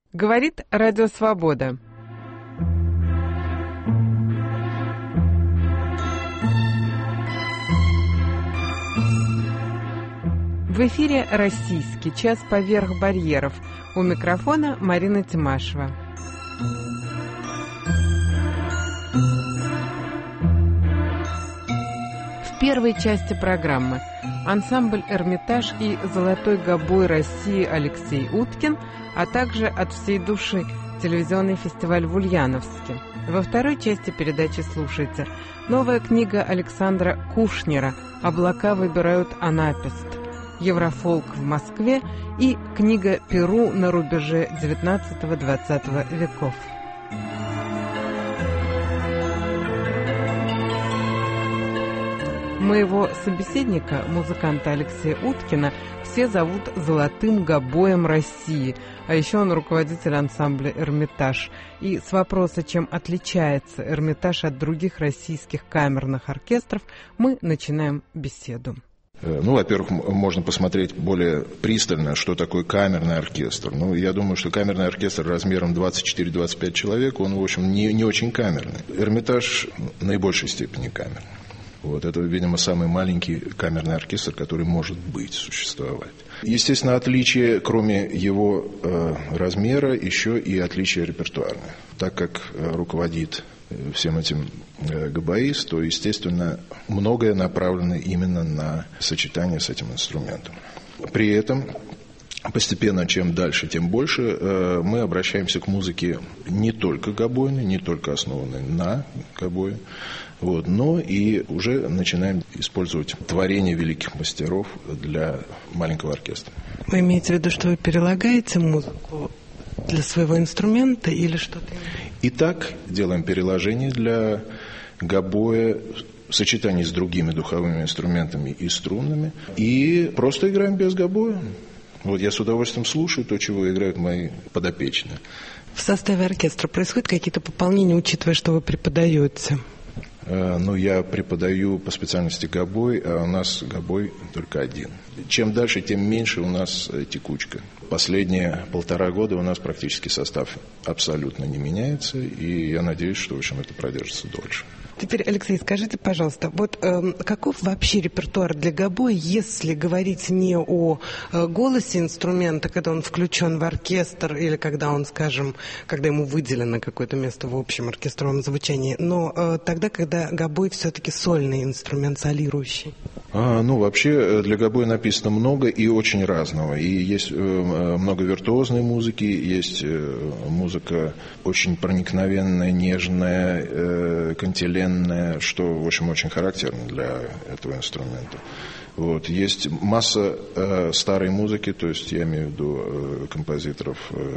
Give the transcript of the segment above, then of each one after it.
Говорит Радио Свобода. В эфире «Российский час поверх барьеров». У микрофона Марина Тимашева. В первой части программы ансамбль «Эрмитаж» и «Золотой гобой России» Алексей Уткин, а также от всей души телевизионный фестиваль в Ульяновске. Во второй части передачи слушайте новая книга Александра Кушнера «Облака выбирают Анапест», Еврофолк в Москве и книга Перу на рубеже XIX-XX веков. Моего собеседника, музыканта Алексея Уткина, все зовут «Золотым гобоем России», а еще он руководитель ансамбля «Эрмитаж». И с вопроса, чем отличается «Эрмитаж» от других российских камерных оркестров, мы начинаем беседу. Во-первых, можно посмотреть более пристально, что такое камерный оркестр. Я думаю, что камерный оркестр размером 24-25 человек, он, в общем, не очень камерный. Эрмитаж в наибольшей степени камерный. Это, видимо, самый маленький камерный оркестр, который может существовать. Естественно, отличие, кроме его размера, еще и отличие репертуарное. Так как руководит всем этим гобоист, то, естественно, многое направлено именно на сочетание с этим инструментом. При этом постепенно, чем дальше, тем больше мы обращаемся к музыке не только гобойной, не только основанной на гобое, но и уже начинаем использовать творения великих мастеров для маленького оркестра. Вы имеете в виду, что вы перелагаете музыку для своего инструмента или что-то? Итак, делаем переложение для гобоя в сочетании с другими духовыми инструментами и струнными, и просто играем без гобоя. Я с удовольствием слушаю то, чего играют мои подопечные. В составе оркестра происходят какие-то пополнения, учитывая, что вы преподаете? Я преподаю по специальности гобой, а у нас гобой только один. Чем дальше, тем меньше у нас текучка. Последние 1,5 года у нас практически состав абсолютно не меняется, и я надеюсь, что, в общем, это продержится дольше. Теперь, Алексей, скажите, пожалуйста, каков вообще репертуар для гобоя, если говорить не о голосе инструмента, когда он включен в оркестр, или когда он, скажем, когда ему выделено какое-то место в общем оркестровом звучании, но тогда, когда гобой все-таки сольный инструмент, солирующий? Вообще для гобоя написано много и очень разного. И есть много виртуозной музыки, есть музыка очень проникновенная, нежная, кантиленная, что, в общем, очень характерно для этого инструмента. Есть масса старой музыки, то есть я имею в виду композиторов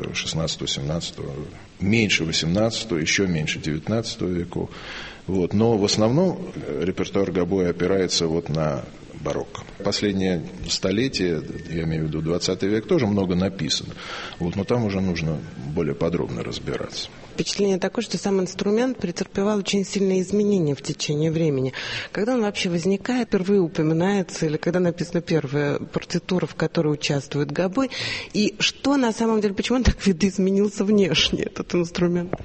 16-17, меньше 18, еще меньше 19 веков. Но в основном репертуар гобоя опирается на барокко. Последнее столетие, я имею в виду 20 век, тоже много написано. Но там уже нужно более подробно разбираться. Впечатление такое, что сам инструмент претерпевал очень сильные изменения в течение времени. Когда он вообще возникает, впервые упоминается, или когда написана первая партитура, в которой участвует гобой, и что на самом деле, почему он так видоизменился внешне, этот инструмент?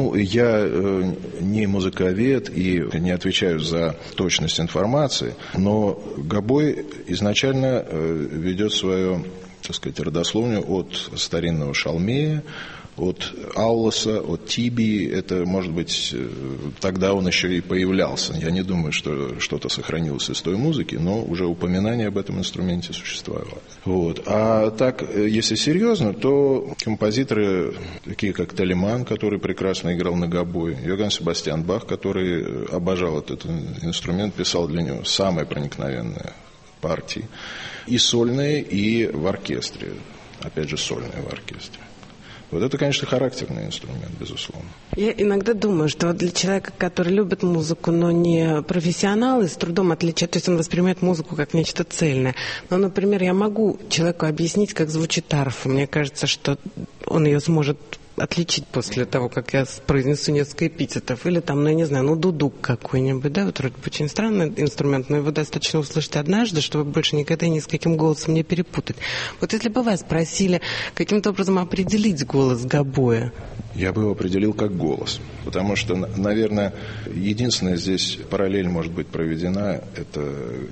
Я не музыковед и не отвечаю за точность информации, но гобой изначально ведет свою, родословную от старинного шалмея, от Аулоса, от Тибии. Это, может быть, тогда он еще и появлялся. Я не думаю, что что-то сохранилось из той музыки, но уже упоминание об этом инструменте существовало. А так, если серьезно, то композиторы, такие как Телеман, который прекрасно играл на гобое, Йоганн Себастьян Бах, который обожал этот инструмент, писал для него самые проникновенные партии, и сольные, и в оркестре. Опять же, сольные в оркестре. Это, конечно, характерный инструмент, безусловно. Я иногда думаю, что для человека, который любит музыку, но не профессионал, и с трудом отличает, то есть он воспринимает музыку как нечто цельное. Но, например, я могу человеку объяснить, как звучит арфа. Мне кажется, что он ее сможет отличить после того, как я произнесу несколько эпитетов. Или там, ну, я не знаю, ну, дудук какой-нибудь, да, вот вроде бы очень странный инструмент, но его достаточно услышать однажды, чтобы больше никогда ни с каким голосом не перепутать. Вот если бы вас просили каким-то образом определить голос гобоя. Я бы его определил как голос. Потому что, наверное, единственная здесь параллель может быть проведена, это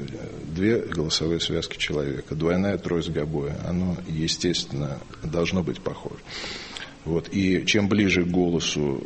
две голосовые связки человека. Двойная трость гобоя. Оно, естественно, должно быть похоже. Вот. И чем ближе к голосу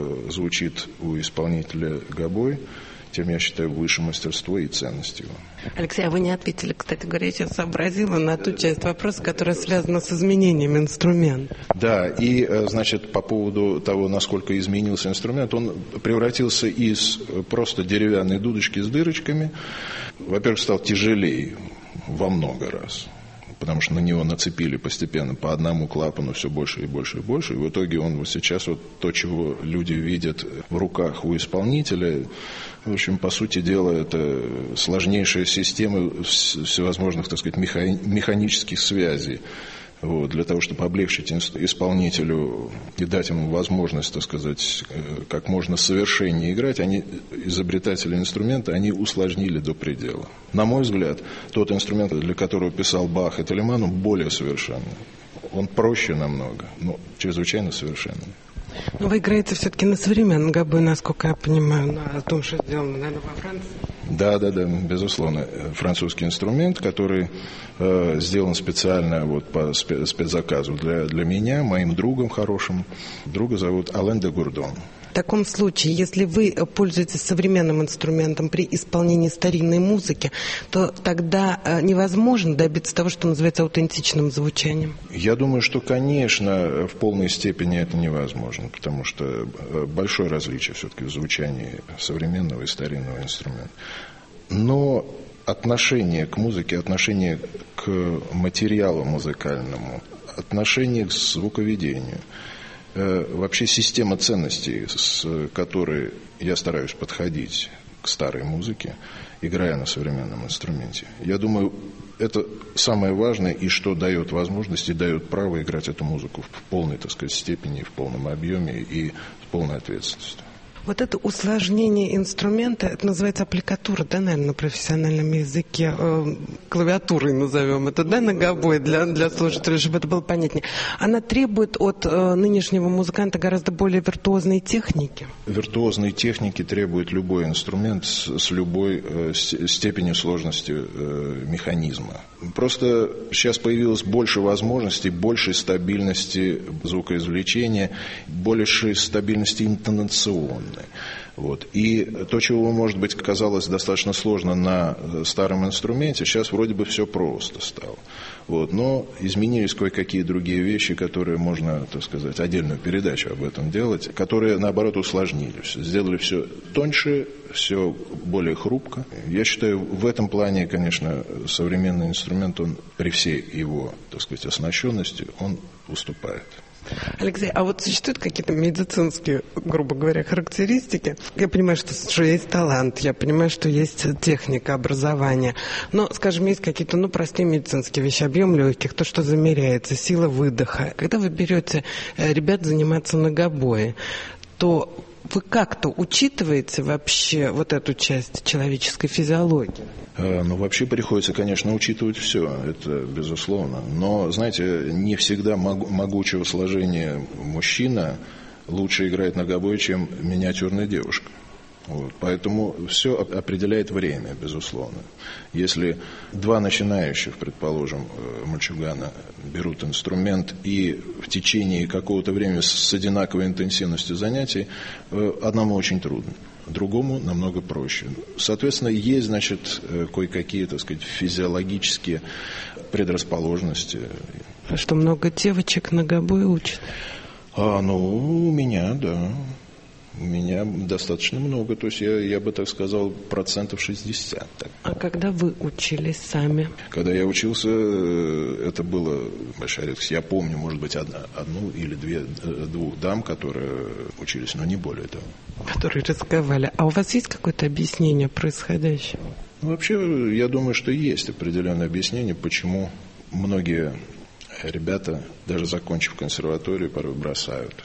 звучит у исполнителя гобой, тем, я считаю, выше мастерство и ценность его. Алексей, а вы не ответили, кстати говоря, я сейчас сообразила на ту часть вопроса, которая связана с изменением инструмента. Да, и, значит, по поводу того, насколько изменился инструмент, он превратился из просто деревянной дудочки с дырочками, во-первых, стал тяжелее во много раз. Потому что на него нацепили постепенно по одному клапану все больше и больше и больше. И в итоге он вот сейчас вот то, чего люди видят в руках у исполнителя, в общем, по сути дела, это сложнейшая система всевозможных, так сказать, механических связей. Вот, для того, чтобы облегчить исполнителю и дать ему возможность, так сказать, как можно совершеннее играть, изобретатели инструмента, они усложнили до предела. На мой взгляд, тот инструмент, для которого писал Бах и Телеман, он более совершенный. Он проще намного, но чрезвычайно совершенный. Но вы играете все-таки на современном гобое, насколько я понимаю, на том, что сделано, наверное, во Франции. Да, безусловно. Французский инструмент, который сделан специально вот по спецзаказу для меня, моим другом хорошим. Друга зовут Ален де Гурдон. В таком случае, если вы пользуетесь современным инструментом при исполнении старинной музыки, то тогда невозможно добиться того, что называется аутентичным звучанием? Я думаю, что, конечно, в полной степени это невозможно, потому что большое различие все-таки в звучании современного и старинного инструмента. Но отношение к музыке, отношение к материалу музыкальному, отношение к звуковедению, вообще система ценностей, с которой я стараюсь подходить к старой музыке, играя на современном инструменте. Я думаю, это самое важное, и что дает возможность и дает право играть эту музыку в полной, так сказать, степени, в полном объеме и с полной ответственностью. Вот это усложнение инструмента, это называется аппликатура, да, наверное, на профессиональном языке, клавиатурой назовем это, да, на гобое для слушателей, чтобы это было понятнее. Она требует от нынешнего музыканта гораздо более виртуозной техники. Виртуозной техники требует любой инструмент с любой степенью сложности механизма. Просто сейчас появилось больше возможностей, больше стабильности звукоизвлечения, больше стабильности интонационной. Вот. И то, чего, может быть, казалось достаточно сложно на старом инструменте, сейчас вроде бы все просто стало. Вот. Но изменились кое-какие другие вещи, которые можно, так сказать, отдельную передачу об этом делать, которые, наоборот, усложнили все, сделали все тоньше, все более хрупко. Я считаю, в этом плане, конечно, современный инструмент, он при всей его, так сказать, оснащенности, он уступает. Алексей, а вот существуют какие-то медицинские, грубо говоря, характеристики? Я понимаю, что есть талант, я понимаю, что есть техника, образование, но, скажем, есть какие-то, простые медицинские вещи, объем легких, то, что замеряется, сила выдоха. Когда вы берете ребят заниматься на гобое, то вы как-то учитываете вообще вот эту часть человеческой физиологии? Вообще приходится, конечно, учитывать все, это безусловно. Но, знаете, не всегда могучего сложения мужчина лучше играет на гобое, чем миниатюрная девушка. Вот. Поэтому все определяет время, безусловно. Если два начинающих, предположим, мальчугана берут инструмент и в течение какого-то времени с одинаковой интенсивностью занятий, одному очень трудно, другому намного проще. Соответственно, есть, значит, кое-какие, так сказать, физиологические предрасположенности. А что, много девочек на гобое учат? У меня, да. У меня достаточно много, то есть я бы так сказал, 60%. Так. А когда вы учились сами? Когда я учился, это было большая редкость. Я помню, может быть, одну или двух дам, которые учились, но не более того. Которые рисковали. А у вас есть какое-то объяснение происходящего? Вообще, я думаю, что есть определенное объяснение, почему многие ребята, даже закончив консерваторию, порой бросают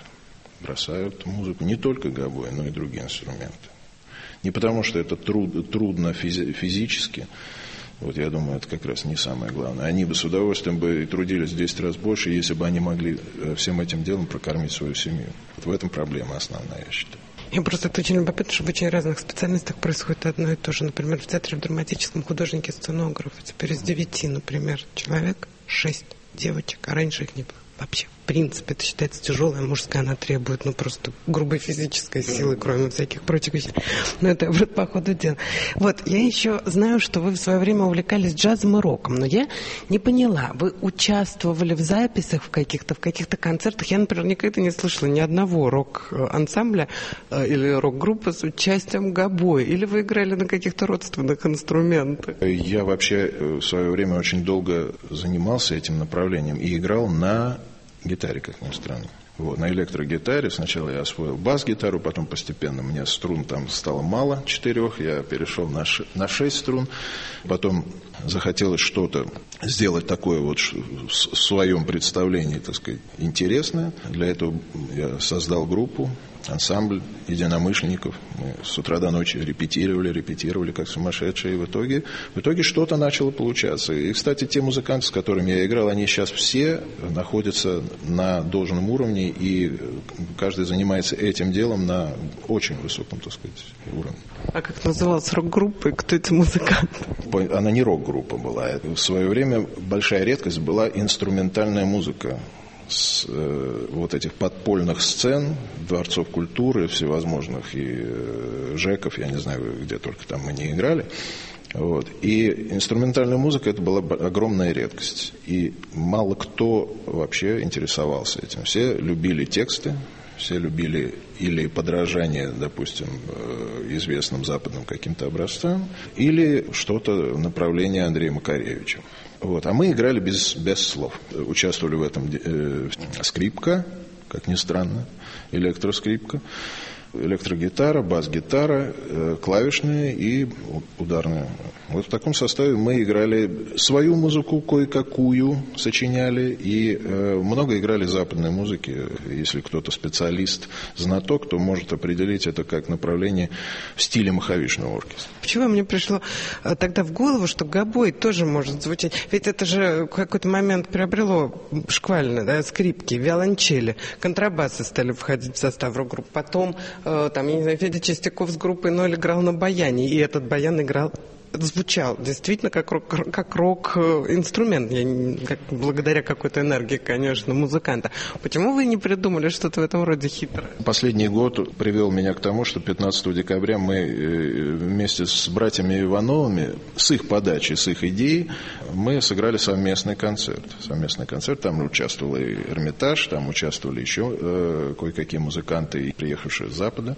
музыку, не только гобой, но и другие инструменты. Не потому, что это трудно физически, вот я думаю, это как раз не самое главное. Они бы с удовольствием бы трудились в 10 раз больше, если бы они могли всем этим делом прокормить свою семью. Вот в этом проблема основная, я считаю. Я просто это очень любопытно, что в очень разных специальностях происходит одно и то же. Например, в театре в драматическом художнике сценограф. Теперь из 9, например, человек 6 девочек, а раньше их не было. Вообще, в принципе, это считается тяжелая мужская, она требует, просто грубой физической силы, кроме всяких прочих вещей. Но это вот по ходу дела. Вот, я еще знаю, что вы в свое время увлекались джазом и роком, но я не поняла, вы участвовали в записях в каких-то концертах? Я, например, никогда не слышала ни одного рок-ансамбля или рок-группы с участием гобоя, или вы играли на каких-то родственных инструментах? Я вообще в свое время очень долго занимался этим направлением и играл на гитаре, как ни странно. Вот, на электрогитаре сначала я освоил бас-гитару, потом постепенно мне струн там стало мало, 4, я перешел на 6 струн, потом захотелось что-то сделать такое вот в своем представлении, так сказать, интересное. Для этого я создал группу, ансамбль единомышленников. Мы с утра до ночи репетировали как сумасшедшие. И в итоге что-то начало получаться. И, кстати, те музыканты, с которыми я играл, они сейчас все находятся на должном уровне, и каждый занимается этим делом на очень высоком, так сказать, уровне. А как называлась рок-группа и кто эти музыканты? Она не рок-группа была. В свое время большая редкость была инструментальная музыка. С вот этих подпольных сцен, дворцов культуры всевозможных и ЖЭКов, я не знаю, где только там мы не играли. Вот. И инструментальная музыка — это была огромная редкость. И мало кто вообще интересовался этим. Все любили тексты, все любили или подражание, допустим, известным западным каким-то образцам, или что-то направление Андрея Макаревича. Вот. А мы играли без слов. Участвовали в этом скрипка, как ни странно, электроскрипка, электрогитара, бас-гитара, клавишные и ударные. Вот в таком составе мы играли свою музыку, кое-какую сочиняли, и много играли западной музыки. Если кто-то специалист, знаток, то может определить это как направление в стиле Махавишного оркестра. Почему мне пришло тогда в голову, что гобой тоже может звучать? Ведь это же в какой-то момент приобрело шквально, да, скрипки, виолончели, контрабасы стали входить в состав рок-групп. Потом, там, я не знаю, Федя Чистяков с группой «Ноль» играл на баяне, и этот баян звучал действительно как рок-инструмент, благодаря какой-то энергии, конечно, музыканта. Почему вы не придумали что-то в этом роде хитрое? Последний год привел меня к тому, что 15 декабря мы вместе с братьями Ивановыми, с их подачи, с их идеей, мы сыграли совместный концерт. Там участвовал и Эрмитаж, там участвовали еще кое-какие музыканты, приехавшие с Запада.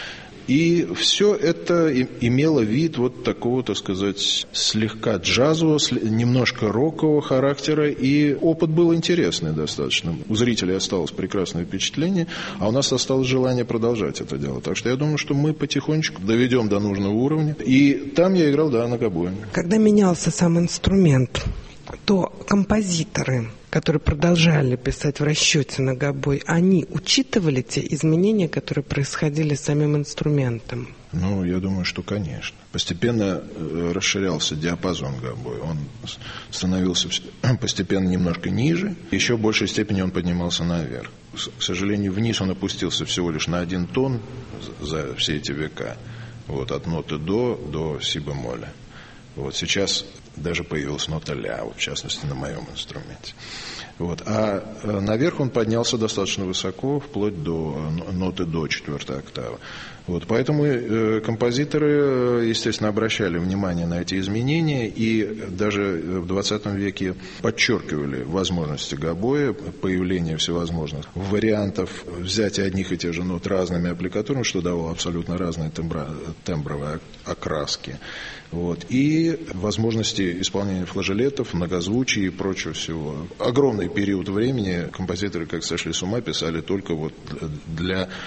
И все это имело вид вот такого, так сказать, слегка джазового, немножко рокового характера, и опыт был интересный достаточно. У зрителей осталось прекрасное впечатление, а у нас осталось желание продолжать это дело. Так что я думаю, что мы потихонечку доведем до нужного уровня. И там я играл, да, на гобое. Когда менялся сам инструмент, то композиторы, которые продолжали писать в расчете на гобой, они учитывали те изменения, которые происходили с самим инструментом? Ну, я думаю, что, конечно. Постепенно расширялся диапазон гобоя. Он становился постепенно немножко ниже. Еще в большей степени он поднимался наверх. К сожалению, вниз он опустился всего лишь на 1 тон за все эти века. Вот, от ноты до си-бемоля. Вот сейчас даже появилась нота ля, вот, в частности, на моем инструменте. Вот. А наверх он поднялся достаточно высоко, вплоть до ноты до 4-й октавы. Вот. Поэтому композиторы, естественно, обращали внимание на эти изменения и даже в 20 веке подчеркивали возможности гобоя, появление всевозможных вариантов взятия одних и тех же нот разными аппликатурами, что давало абсолютно разные тембровые окраски. Вот. И возможности исполнения флажолетов, многозвучий и прочего всего. Огромный период времени композиторы, как сошли с ума, писали только вот для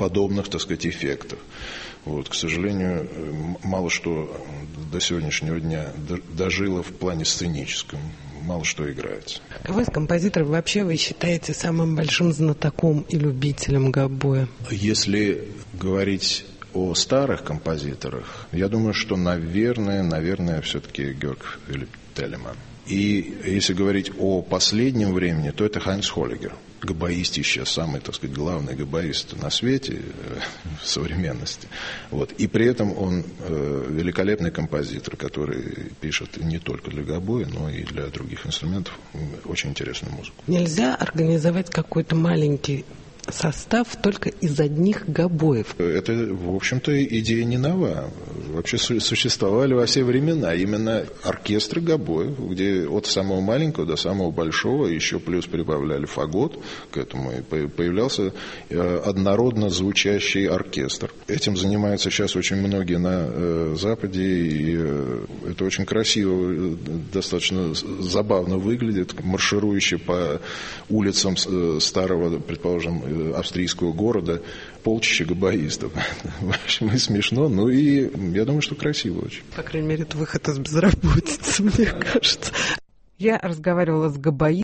подобных, так сказать, эффектов. Вот, к сожалению, мало что до сегодняшнего дня дожило в плане сценическом. Мало что играется. Кого из композиторов вообще вы считаете самым большим знатоком и любителем гобоя? Если говорить о старых композиторах, я думаю, что, наверное, все-таки Георг Филипп Телеман. И если говорить о последнем времени, то это Хайнц Холлигер. Гобоистище, самый, так сказать, главный гобоист на свете в современности. Вот. И при этом он великолепный композитор, который пишет не только для гобоя, но и для других инструментов очень интересную музыку. Нельзя организовать какой-то маленький состав только из одних гобоев. Это, в общем-то, идея не нова. Вообще существовали во все времена именно оркестры гобоев, где от самого маленького до самого большого еще плюс прибавляли фагот к этому, и появлялся однородно звучащий оркестр. Этим занимаются сейчас очень многие на Западе, и это очень красиво, достаточно забавно выглядит, марширующий по улицам старого, предположим, австрийского города полчища гобоистов. В общем, и смешно, ну и я думаю, что красиво очень. По крайней мере, это выход из безработицы, мне кажется. Я разговаривала с гобоистом